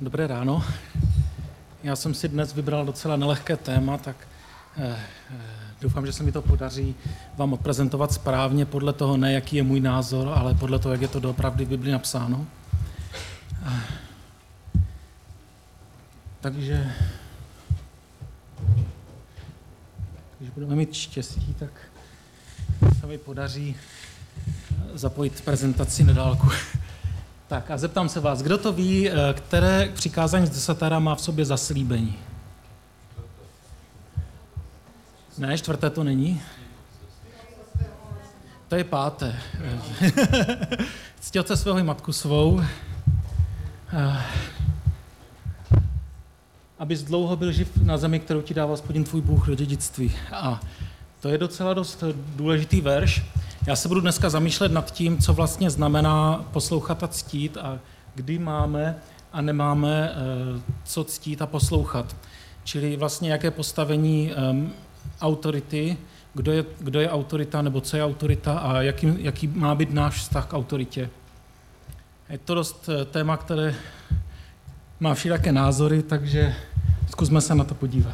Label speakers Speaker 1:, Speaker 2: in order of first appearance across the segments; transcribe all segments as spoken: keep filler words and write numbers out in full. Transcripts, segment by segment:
Speaker 1: Dobré ráno. Já jsem si dnes vybral docela nelehké téma, tak eh, eh, doufám, že se mi to podaří vám odprezentovat správně podle toho, ne jaký je můj názor, ale podle toho, jak je to doopravdy v Bibli napsáno. Eh, takže, když budeme mít štěstí, tak se mi podaří zapojit prezentaci na dálku. Tak a zeptám se vás, kdo to ví, které přikázání z desatera má v sobě zaslíbení? Ne, čtvrté to není. To je páté. Cti otce svého i matku svou, abys dlouho byl živ na zemi, kterou ti dává Hospodin tvůj Bůh do dědictví. A to je docela dost důležitý verš. Já se budu dneska zamýšlet nad tím, co vlastně znamená poslouchat a ctít a kdy máme a nemáme co ctít a poslouchat. Čili vlastně jaké postavení um, autority, kdo je, kdo je autorita nebo co je autorita a jaký, jaký má být náš vztah k autoritě. Je to dost téma, které má všelijaké názory, takže zkusme se na to podívat.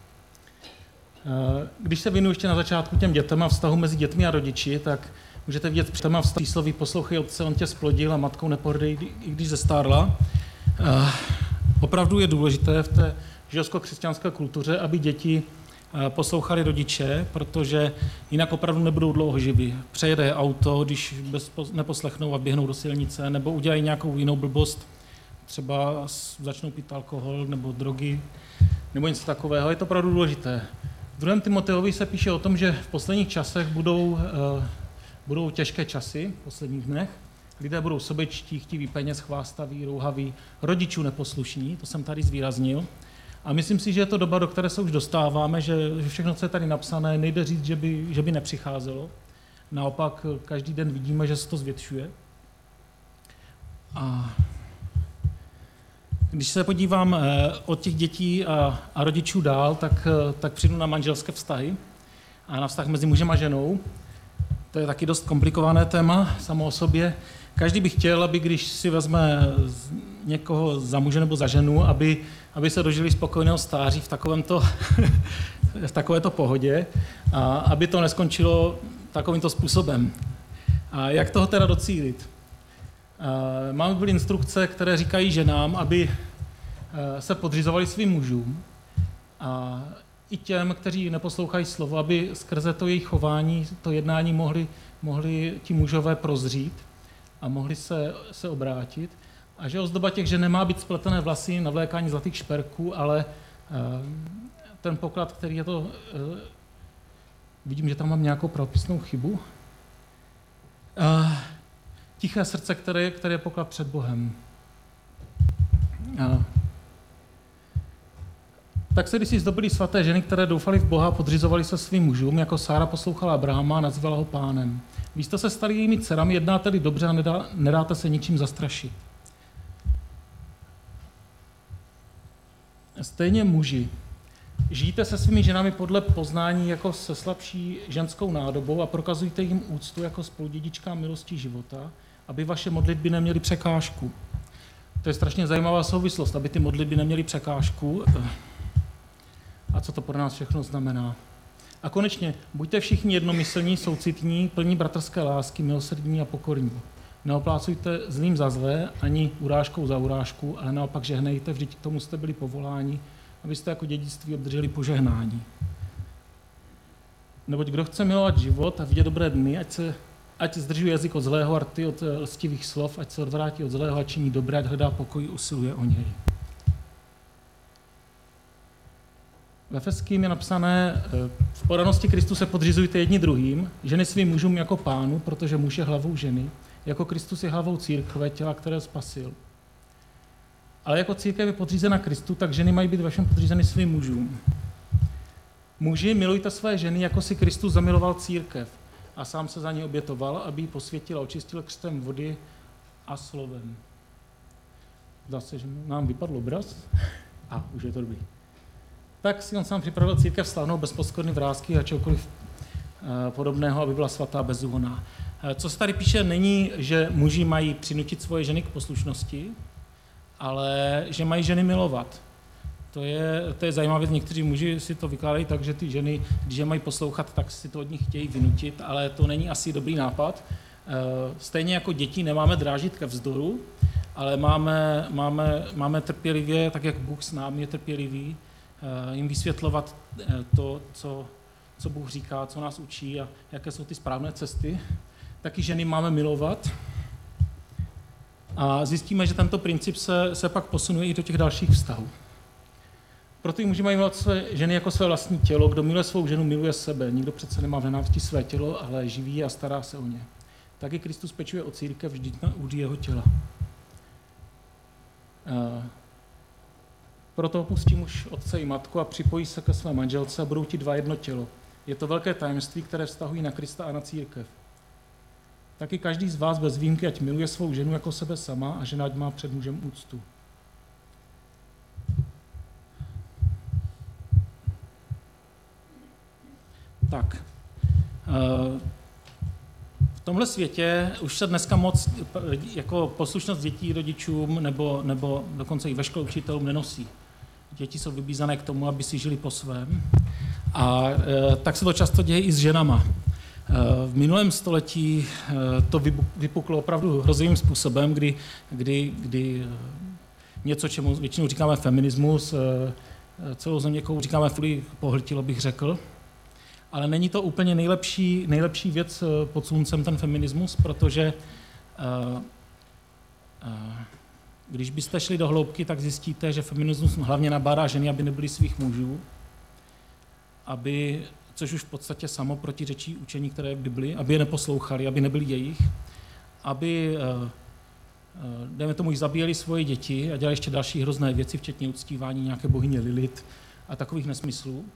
Speaker 1: Když se věnuju ještě na začátku těm dětem a vztahu mezi dětmi a rodiči, tak můžete vidět při téma vztahu přísloví poslouchej otce, on tě splodil a matkou nepohrdej, i když zestárla. Opravdu je důležité v té židovsko-křesťanské kultuře, aby děti poslouchali rodiče, protože jinak opravdu nebudou dlouho živí. Přejede auto, když bez, neposlechnou a běhnou do silnice, nebo udělají nějakou jinou blbost, třeba začnou pít alkohol nebo drogy, nebo něco takového. Je to opravdu důležité. V druhém Timoteovi se píše o tom, že v posledních časech budou, uh, budou těžké časy, v posledních dnech. Lidé budou sobečtí, chtiví peněz, chvástaví, rouhaví, rodičů neposlušní, to jsem tady zvýraznil. A myslím si, že je to doba, do které se už dostáváme, že, že všechno, co je tady napsané, nejde říct, že by, že by nepřicházelo. Naopak každý den vidíme, že se to zvětšuje. A když se podívám od těch dětí a, a rodičů dál, tak, tak přijdu na manželské vztahy a na vztah mezi mužem a ženou. To je taky dost komplikované téma samo o sobě. Každý by chtěl, aby když si vezme někoho za muže nebo za ženu, aby, aby se dožili spokojného stáří v takovémto, v takovéto pohodě a aby to neskončilo takovýmto způsobem. A jak toho teda docílit? Máme byly instrukce, které říkají ženám, aby se podřizovali svým mužům a i těm, kteří neposlouchají slovo, aby skrze to jejich chování, to jednání mohli, mohli ti mužové prozřít a mohli se, se obrátit. A že ozdoba těch žen nemá být spletené vlasy, navlékání zlatých šperků, ale ten poklad, který je to... Vidím, že tam mám nějakou pravopisnou chybu. Tiché srdce, které, které je poklad před Bohem. A tak se kdysi zdobily svaté ženy, které doufaly v Boha, podřizovaly se svým mužům, jako Sára poslouchala Abrahama a nazývala ho pánem. Vy jste se stali jejími dcerami, jednáte-li dobře a nedá, nedáte se ničím zastrašit. Stejně muži. Žijte se svými ženami podle poznání jako se slabší ženskou nádobou a prokazujte jim úctu jako spoludědičkám milosti života, aby vaše modlitby neměly překážku. To je strašně zajímavá souvislost, aby ty modlitby neměly překážku. A co to pro nás všechno znamená. A konečně, buďte všichni jednomyslní, soucitní, plní bratrské lásky, milosrdní a pokorní. Neoplácujte zlým za zlé, ani urážkou za urážku, ale naopak žehnejte, vždyť k tomu jste byli povoláni, abyste jako dědictví obdrželi požehnání. Neboť kdo chce milovat život a vidět dobré dny, ať se ať zdržuje jazyk od zlého a rty od lstivých slov, ať se odvrátí od zlého a činí dobré, ať hledá pokoj, usiluje o něj. V Efeským je napsané, v podanosti Kristu se podřizujte jedni druhým, ženy svým mužům jako pánu, protože muž je hlavou ženy, jako Kristus je hlavou církve, těla, které spasil. Ale jako církev je podřízena Kristu, tak ženy mají být vašem podřízeny svým mužům. Muži, milujte své ženy, jako si Kristus zamiloval církev a sám se za ní obětoval, aby ji posvětil a očistil křtem vody a slovem. Zdá se, že nám vypadl obraz. A, už je to dobrý. Tak si on sám připravil církev slavnou bez poskvrny, vrásky a čokoliv podobného, aby byla svatá ale že mají ženy milovat. To je, to je zajímavá věc, někteří muži si to vykládají tak, že ty ženy, když je mají poslouchat, tak si to od nich chtějí vynutit, ale to není asi dobrý nápad. Stejně jako děti nemáme drážit ke vzdoru, ale máme, máme, máme trpělivě, tak jak Bůh s námi je trpělivý, jim vysvětlovat to, co, co Bůh říká, co nás učí a jaké jsou ty správné cesty. Taky ženy máme milovat. A zjistíme, že tento princip se, se pak posunuje i do těch dalších vztahů. Proto i muži mají milovat své ženy jako své vlastní tělo. Kdo miluje svou ženu, miluje sebe. Nikdo přece nemá v nenávisti své tělo, ale živí a stará se o ně. Taky Kristus pečuje o církev, vždyť na údy jeho těla. Proto opustí muž otce i matku a připojí se ke své manželce a budou ti dva jedno tělo. Je to velké tajemství, které vztahují na Krista a na církev. Taky každý z vás bez výjimky, ať miluje svou ženu jako sebe sama a žena ať má před mužem úctu. Tak, v tomhle světě už se dneska moc jako poslušnost dětí rodičům nebo, nebo dokonce i ve škole učitelům nenosí. Děti jsou vybízané k tomu, aby si žili po svém. A tak se to často děje i s ženama. V minulém století to vypuklo opravdu hrozivým způsobem, kdy, kdy, kdy něco, čemu většinou říkáme feminismus, celou země říkáme fuli pohltilo, bych řekl. Ale není to úplně nejlepší, nejlepší věc pod sluncem ten feminismus, protože uh, uh, když byste šli do hloubky, tak zjistíte, že feminismus hlavně nabádá ženy, aby nebyly svých mužů, aby, což už v podstatě samo protiřečí učení, které je v Bibli, aby je neposlouchali, aby nebyli jejich, aby, uh, uh, dejme tomu, jich zabíjeli svoje děti a dělali ještě další hrozné věci, včetně uctívání nějaké bohyně Lilith a takových nesmyslů.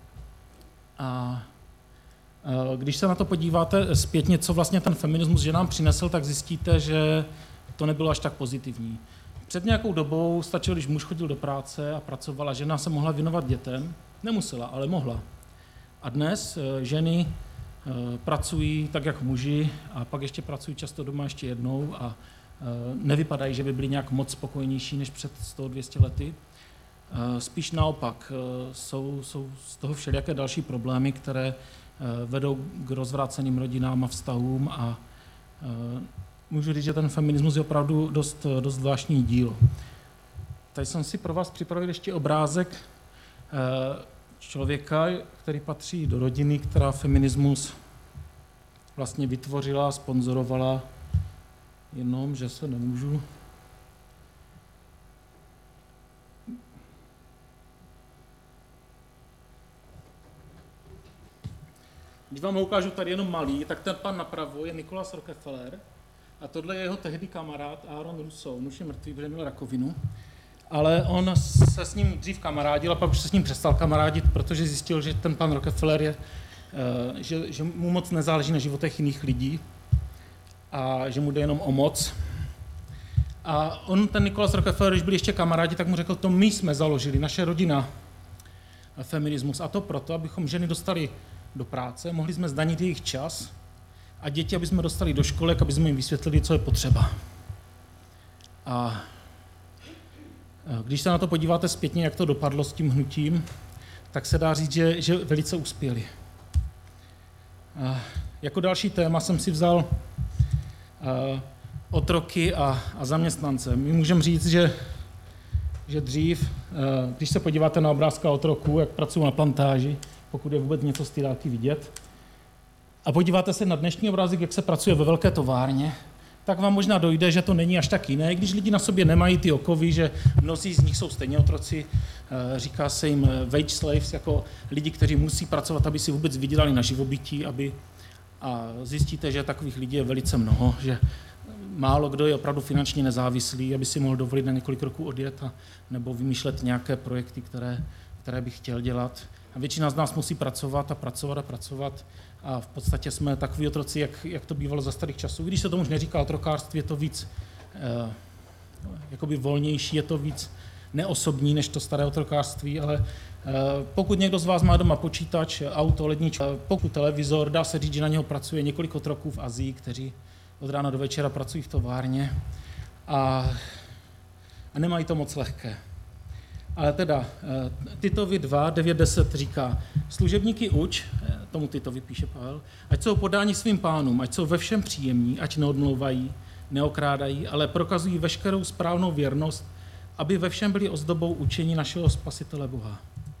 Speaker 1: A když se na to podíváte zpětně, co vlastně ten feminismus ženám přinesl, tak zjistíte, že to nebylo až tak pozitivní. Před nějakou dobou stačilo, když muž chodil do práce a pracovala, žena se mohla věnovat dětem. Nemusela, ale mohla. A dnes ženy pracují tak, jak muži, a pak ještě pracují často doma ještě jednou a nevypadají, že by byli nějak moc spokojnější než před sto dvě stě lety. Spíš naopak, jsou, jsou z toho všelijaké další problémy, které vedou k rozvráceným rodinám a vztahům a můžu říct, že ten feminismus je opravdu dost, dost zvláštní dílo. Tady jsem si pro vás připravil ještě obrázek člověka, který patří do rodiny, která feminismus vlastně vytvořila, sponzorovala, jenom, že se nemůžu... Když vám ho ukážu tady jenom malý, tak ten pan napravo je Nicholas Rockefeller a tohle je jeho tehdy kamarád Aaron Russo. On už je mrtvý, protože měl rakovinu, ale on se s ním dřív kamarádil a pak už se s ním přestal kamarádit, protože zjistil, že ten pan Rockefeller je, že, že mu moc nezáleží na životech jiných lidí a že mu jde jenom o moc. A on, ten Nicholas Rockefeller, když byli ještě kamarádi, tak mu řekl, to my jsme založili, naše rodina, feminismus. A to proto, abychom ženy dostali do práce, mohli jsme zdanit jejich čas a děti, aby jsme dostali do školek, aby jsme jim vysvětlili, co je potřeba. A když se na to podíváte zpětně, jak to dopadlo s tím hnutím, tak se dá říct, že, že velice uspěli. A jako další téma jsem si vzal otroky a, a zaměstnance. My můžeme říct, že, že dřív, když se podíváte na obrázka otroků, jak pracují na plantáži, pokud je vůbec něco z té dálky vidět, a podíváte se na dnešní obrázek, jak se pracuje ve velké továrně, tak vám možná dojde, že to není až tak jiné, když lidi na sobě nemají ty okovy, že mnozí z nich jsou stejně otroci, říká se jim wage slaves, jako lidi, kteří musí pracovat, aby si vůbec vydělali na živobytí, aby, a zjistíte, že takových lidí je velice mnoho, že málo kdo je opravdu finančně nezávislý, aby si mohl dovolit na několik roků odjet a, nebo vymýšlet nějaké projekty, které, které by chtěl dělat. A většina z nás musí pracovat a pracovat a pracovat a v podstatě jsme takový otroci, jak, jak to bývalo za starých časů. Když se tomu už neříká otrokářství, je to víc eh, jakoby volnější, je to víc neosobní než to staré otrokářství, ale eh, pokud někdo z vás má doma počítač, auto, ledničku, pokud televizor, dá se říct, že na něho pracuje několik otroků v Asii, kteří od rána do večera pracují v továrně a a nemají to moc lehké. Ale teda, Titovi dva, devět deset říká, služebníky uč, tomu Titovi píše Pavel, ať jsou podáni svým pánům, ať jsou ve všem příjemní, ať neodmlouvají, neokrádají, ale prokazují veškerou správnou věrnost, aby ve všem byli ozdobou učení našeho Spasitele Boha.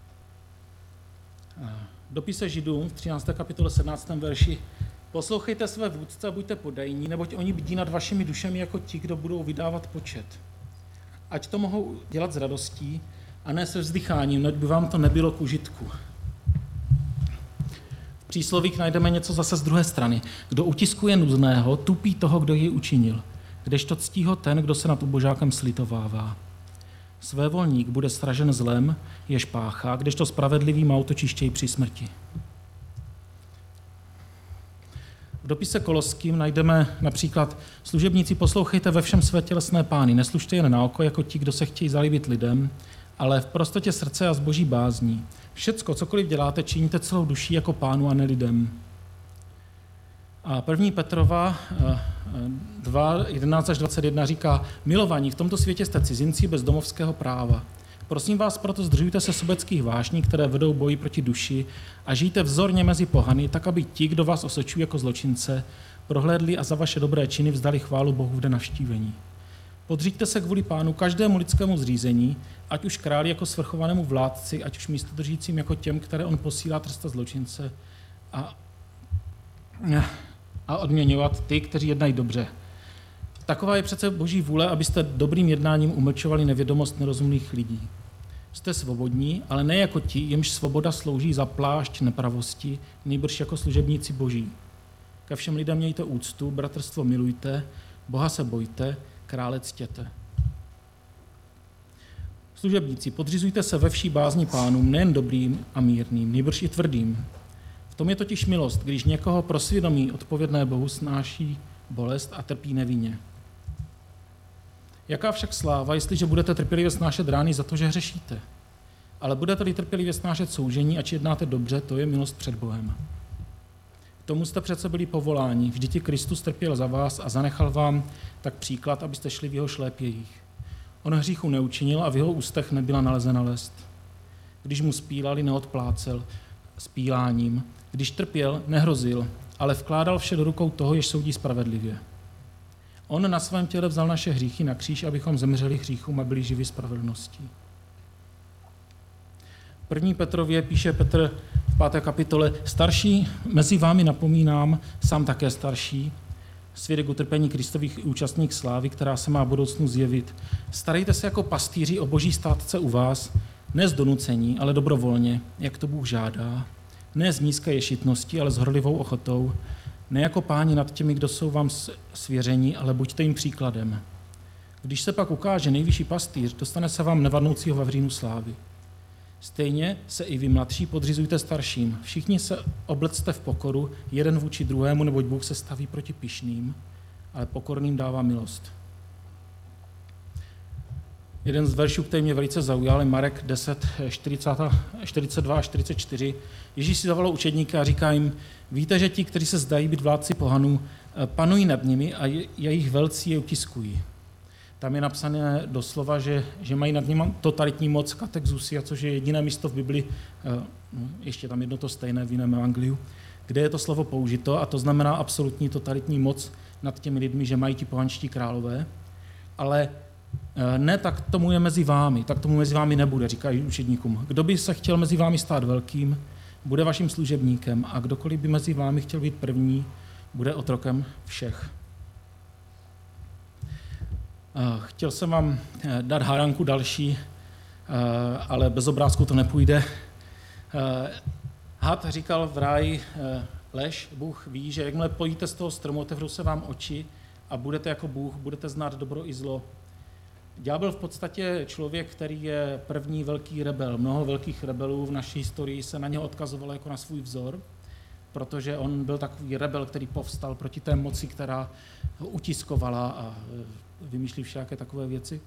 Speaker 1: V dopise Židům v třinácté kapitole sedmnáctém verši poslouchejte své vůdce a buďte podajní, neboť oni bdí nad vašimi dušemi jako ti, kdo budou vydávat počet. Ať to mohou dělat s radostí a ne se vzdycháním, neboť by vám to nebylo k užitku. V příslovích najdeme něco zase z druhé strany. Kdo utiskuje nudného, tupí toho, kdo jej učinil. Kdežto ctí ho ten, kdo se nad ubožákem slitovává. Svévolník bude sražen zlem, jež páchá, kdežto spravedlivý má útočiště při smrti. V dopise Koloským najdeme například služebníci poslouchejte ve všem své tělesné pány, neslužte jen na oko jako ti, kdo se chtějí zalíbit lidem, ale v prostotě srdce a zboží bázní. Všecko, cokoliv děláte, činíte celou duší jako pánu a ne lidem. A první Petrova dva, jedenáct až dvacet jedna říká, milovaní, v tomto světě jste cizinci bez domovského práva. Prosím vás, proto zdržujte se sobeckých vášní, které vedou boji proti duši a žijte vzorně mezi pohany, tak aby ti, kdo vás osočují jako zločince, prohlédli a za vaše dobré činy vzdali chválu Bohu v den navštívení. Podříďte se kvůli pánu každému lidskému zřízení, ať už králi jako svrchovanému vládci, ať už místodržícím jako těm, které on posílá trestat zločince a, a odměňovat ty, kteří jednají dobře. Taková je přece Boží vůle, abyste dobrým jednáním umlčovali nevědomost nerozumných lidí. Jste svobodní, ale ne jako ti, jimž svoboda slouží za plášť nepravosti, nýbrž jako služebníci Boží. Ke všem lidem mějte úctu, bratrstvo milujte, Boha se bojte, krále ctěte. Služebníci, podřizujte se ve vší bázni pánům, nejen dobrým a mírným, nýbrž i tvrdým. V tom je totiž milost, když někoho pro svědomí odpovědné Bohu snáší bolest a trpí nevinně. Jaká však sláva, jestliže budete trpělivě snášet rány za to, že hřešíte? Ale budete-li trpělivě snášet soužení, ač jednáte dobře, to je milost před Bohem. K tomu jste přece byli povoláni, vždyť i Kristus trpěl za vás a zanechal vám tak příklad, abyste šli v jeho šlépějích. On hříchu neučinil a v jeho ústech nebyla nalezena lest. Když mu spílali, neodplácel spíláním. Když trpěl, nehrozil, ale vkládal vše do rukou toho, jež soudí spravedlivě. On na svém těle vzal naše hříchy na kříž, abychom zemřeli hříchům a byli živi spravedlností. První Petrově píše Petr v páté kapitole, starší mezi vámi napomínám, sám také starší, svědek utrpení Kristových i účastník slávy, která se má v budoucnu zjevit. Starejte se jako pastýři o boží státce u vás, ne z donucení, ale dobrovolně, jak to Bůh žádá, ne z nízké ješitnosti, ale s horlivou ochotou, ne jako páni nad těmi, kdo jsou vám svěření, ale buďte jim příkladem. Když se pak ukáže nejvyšší pastýř, dostane se vám nevadnoucího vavřínu slávy. Stejně se i vy mladší podřizujte starším. Všichni se oblecte v pokoru, jeden vůči druhému, neboť Bůh se staví proti pyšným, ale pokorným dává milost. Jeden z veršů, který mě velice zaujal, je Marek deset, čtyřicet dva a čtyřicet čtyři. Ježíš si zavolal učedníky a říká jim, víte, že ti, kteří se zdají být vládci pohanů, panují nad nimi a jejich velcí je utiskují. Tam je napsané doslova, že, že mají nad nimi totalitní moc katexusia, což je jediné místo v Bibli, no, ještě tam jedno to stejné v jiném evangeliu, kde je to slovo použito a to znamená absolutní totalitní moc nad těmi lidmi, že mají ti pohanští králové, ale ne, tak tomu je mezi vámi, tak tomu mezi vámi nebude, říkají učedníkům. Kdo by se chtěl mezi vámi stát velkým, bude vaším služebníkem a kdokoliv by mezi vámi chtěl být první, bude otrokem všech. Chtěl jsem vám dát hádanku další, ale bez obrázku to nepůjde. Had říkal v ráji lež, Bůh ví, že jakmile pojíte z toho stromu, otevřou se vám oči a budete jako Bůh, budete znát dobro i zlo. Ďábel v podstatě člověk, který je první velký rebel. Mnoho velkých rebelů v naší historii se na něho odkazovalo jako na svůj vzor, protože on byl takový rebel, který povstal proti té moci, která ho utiskovala a vymýšlí všaké takové věci.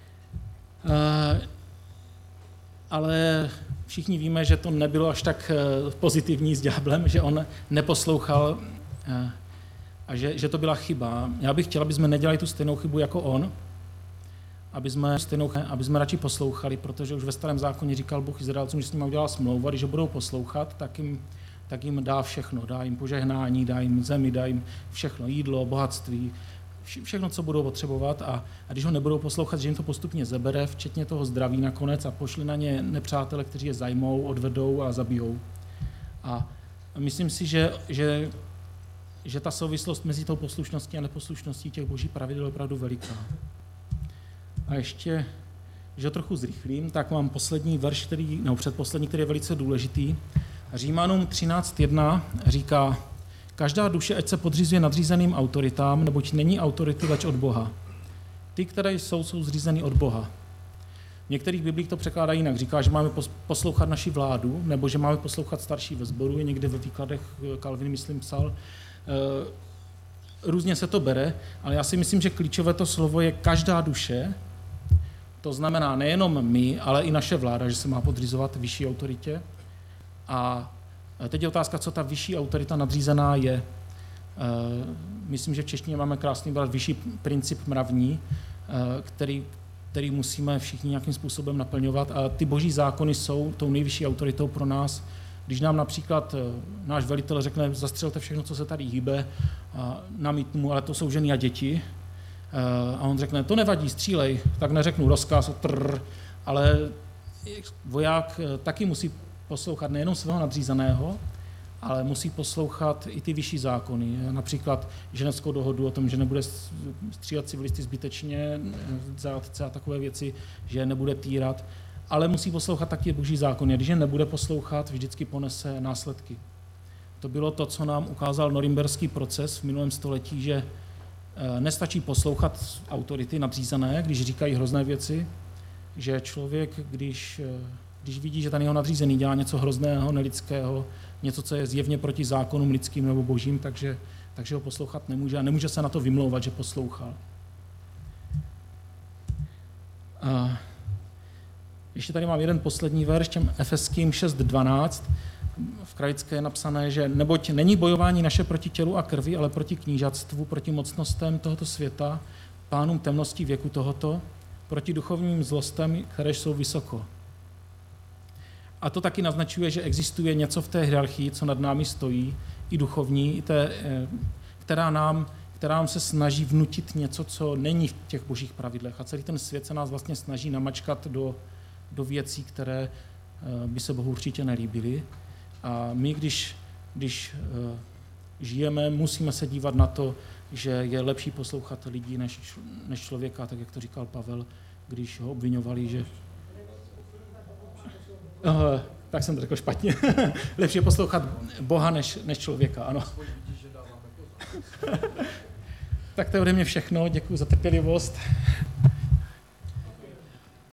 Speaker 1: Ale všichni víme, že to nebylo až tak pozitivní s ďáblem, že on neposlouchal a že, že to byla chyba. Já bych chtěl, aby jsme nedělali tu stejnou chybu jako on, aby jsme, stejnou, aby jsme radši poslouchali, protože už ve starém zákoně říkal Bůh Izraelcům, že s nimi udělal smlouvu, a když ho budou poslouchat, tak jim, tak jim dá všechno. Dá jim požehnání, dá jim zemi, dá jim všechno, jídlo, bohatství, všechno, co budou potřebovat, a, a když ho nebudou poslouchat, že jim to postupně zebere, včetně toho zdraví nakonec, a pošli na ně nepřátele, kteří je zajmou, odvedou a zabijou. A myslím si, že, že, že ta souvislost mezi tou poslušností a neposlušností těch božích pravidel je opravdu veliká. A ještě, že ho trochu zrychlím, tak mám poslední verš, který, nebo předposlední, který je velice důležitý. Římanům třináct jedna říká: každá duše, ať se podřizuje nadřízeným autoritám, neboť není autority leč od Boha. Ty, které jsou, jsou zřízeny od Boha. V některých biblích to překládají jinak. Říká, že máme poslouchat naši vládu, nebo že máme poslouchat starší ve sboru, je někde ve výkladech Calvin, myslím, psal. Různě se to bere, ale já si myslím, že klíčové to slovo je každá duše. To znamená nejenom my, ale i naše vláda, že se má podřizovat vyšší autoritě. A teď je otázka, co ta vyšší autorita nadřízená je. Myslím, že v češtině máme krásný brat vyšší princip mravní, který, který musíme všichni nějakým způsobem naplňovat. A ty boží zákony jsou tou nejvyšší autoritou pro nás. Když nám například náš velitel řekne, zastřelte všechno, co se tady hýbe, a namítnu mu, ale to jsou ženy a děti. A on řekne, to nevadí, střílej. Tak neřeknu rozkaz, trrr, ale voják taky musí poslouchat nejenom svého nadřízeného, ale musí poslouchat i ty vyšší zákony. Například ženevskou dohodu o tom, že nebude střílet civilisty zbytečně, zátce a takové věci, že nebude týrat, ale musí poslouchat taky boží zákony. Když je nebude poslouchat, vždycky ponese následky. To bylo to, co nám ukázal norimberský proces v minulém století, že nestačí poslouchat autority nadřízené, když říkají hrozné věci, že člověk, když, když vidí, že ten jeho nadřízený dělá něco hrozného, nelidského, něco, co je zjevně proti zákonům lidským nebo božím, takže, takže ho poslouchat nemůže a nemůže se na to vymlouvat, že poslouchal. A ještě tady mám jeden poslední verš, těm Efeským šest dvanáct. V kralické je napsané, že neboť není bojování naše proti tělu a krvi, ale proti knížatstvu, proti mocnostem tohoto světa, pánům temností věku tohoto, proti duchovním zlostem, které jsou vysoko. A to taky naznačuje, že existuje něco v té hierarchii, co nad námi stojí, i duchovní, i té, která, nám, která nám se snaží vnutit něco, co není v těch božích pravidlech. A celý ten svět se nás vlastně snaží namačkat do, do věcí, které by se Bohu určitě nelíbily. A my, když, když uh, žijeme, musíme se dívat na to, že je lepší poslouchat lidí než, než člověka, tak jak to říkal Pavel, když ho obviňovali, že... Uh, tak jsem to řekl špatně. Lepší je poslouchat Boha než, než člověka, ano. Tak to je ode mě všechno, děkuji za trpělivost.